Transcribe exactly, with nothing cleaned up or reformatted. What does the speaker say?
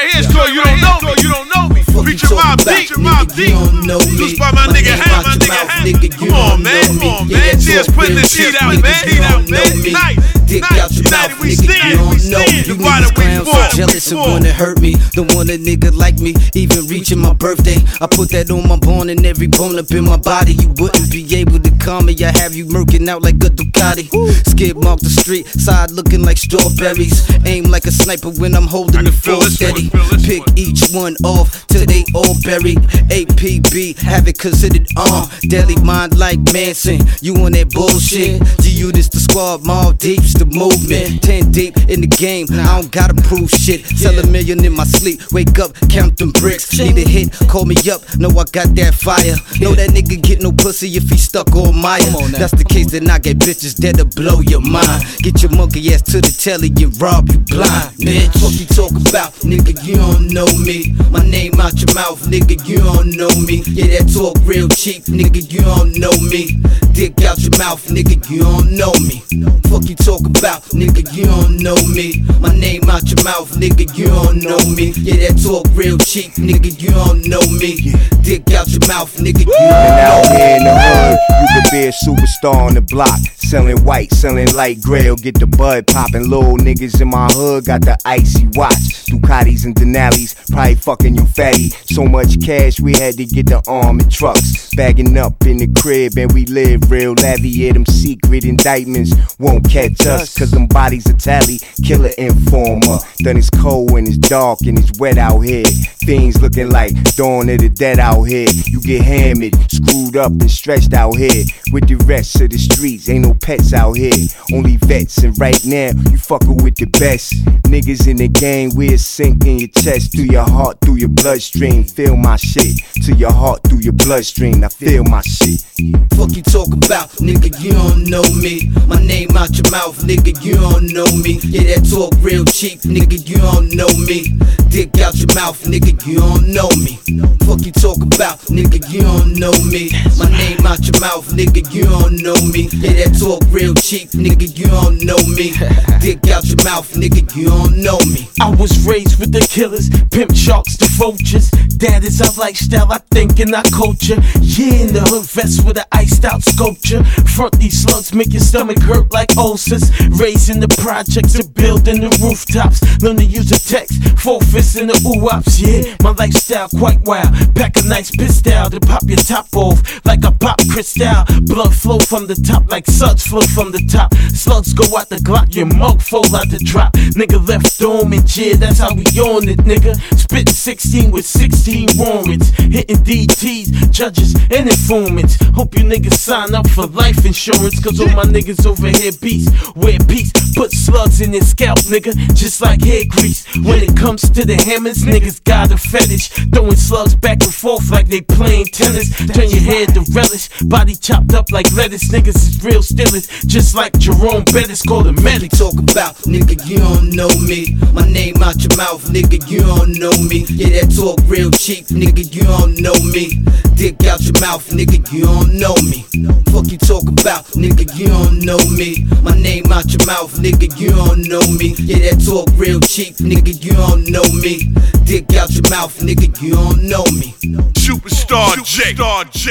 right here, so you don't know me. You don't know me. Feature Mob Deep, Mob Deep. Juice by my nigga Ham, my nigga Ham. Come on, man, come on, man. Just putting this shit out, man. Heat out, man. Nice, nice. United we stand, we stand. You niggas clowns so jealous and wanna hurt me. Don't want a nigga like me, even reaching my birthday. I put that on my bone and every bone up in my body. You wouldn't be able to call me. I have you murking out like a Ducati. Skid mark the street, side looking like strawberries. Aim like a sniper when I'm holding the full steady. Pick each one off till they all buried. A P B, have it considered on. Deadly mind like Manson, you on that bullshit. G U this the squad, Mob Deep's the movement. Ten deep in the game, I don't gotta prove shit. Sell a million in my sleep, wake up, count them bricks. Need a hit, call me up, know I got that fire. Know that nigga get no pussy if he stuck on Maya. That's the case, then I get bitches that'll blow your mind. Get your monkey ass to the telly and rob you blind, bitch. What you talk about, nigga, you don't know me. My name out your mouth, nigga, you don't know me. Yeah, that talk real cheap, nigga, you don't know me. Dick out your mouth, nigga, you don't know me. Fuck you talk about, nigga, you don't know me. My name out your mouth, nigga, you don't know me. Yeah, that talk real cheap, nigga, you don't know me. Dick out your mouth, nigga, you don't know me. Out here in the hood, you could be a superstar on the block. Selling white, selling light gray, get the bud poppin'. Little niggas in my hood got the icy watch. Ducatis and Denali's, probably fucking you fatty. So much cash, we had to get the armored trucks. Bagging up in the crib and we live real lavish. Yeah, them secret indictments won't catch us, cause them bodies are tally. Killer informer. Then it's cold and it's dark and it's wet out here. Things looking like Dawn of the Dead out here. You get hammered, screwed up and stretched out here. With the rest of the streets, ain't no pets out here. Only vets, and right now, you fucking with the best. Niggas in the game, we'll sink in your chest. Through your heart, through your bloodstream. Feel my shit. To your heart, through your bloodstream. Now feel my shit. Fuck you talk about, nigga, you don't know me. My name out your mouth, nigga, you don't know me. Yeah, that talk real cheap, nigga, you don't know me. Dick out your mouth, nigga, you don't know me. Fuck you talk about, nigga, you don't know me. My name out your mouth, nigga, you don't know me. Yeah, that talk real cheap, nigga, you don't know me. Dick out your mouth, nigga, you don't know me. I was raised with the killers, pimp sharks, the vultures. That is our lifestyle, I think, in our culture. Yeah, in the hood vest with an iced out sculpture. Front these slugs make your stomach hurt like ulcers. Raising the projects and building the rooftops. Learn to use a text, four fists in the ooh-ops. Yeah, my lifestyle quite wild. Pack a nice pistol to pop your top off like a pop crystal. Blood flow from the top like suds flow from the top. Slugs go out the Glock, your mug fall out the drop. Nigga left dome and yeah, that's how we on it, nigga. Spitting sixteen with sixteen warrants. Hitting D Ts, judges, and informants. Hope you niggas sign up for life insurance, cause all my niggas over here beats. Wear peace, put slugs in your scalp, nigga, just like hair grease. When it comes to the hammers, niggas got a fetish. Throwing slugs back and forth like they playing tennis. Turn your head to relish, body chopped up like lettuce. Niggas is real stillers, just like Jerome Bettis, call the medic. Talk about, nigga, you don't know me. My name out your mouth, nigga, you don't know me. Yeah, that talk real cheap, nigga, you don't know me. Dick out your mouth, nigga, you don't know me. Fuck you talk about, nigga, you don't know me. My name out your mouth, nigga, you don't know me. Yeah, that talk real cheap, nigga, you don't know me. Dick out your mouth, nigga, you don't know me. Superstar J.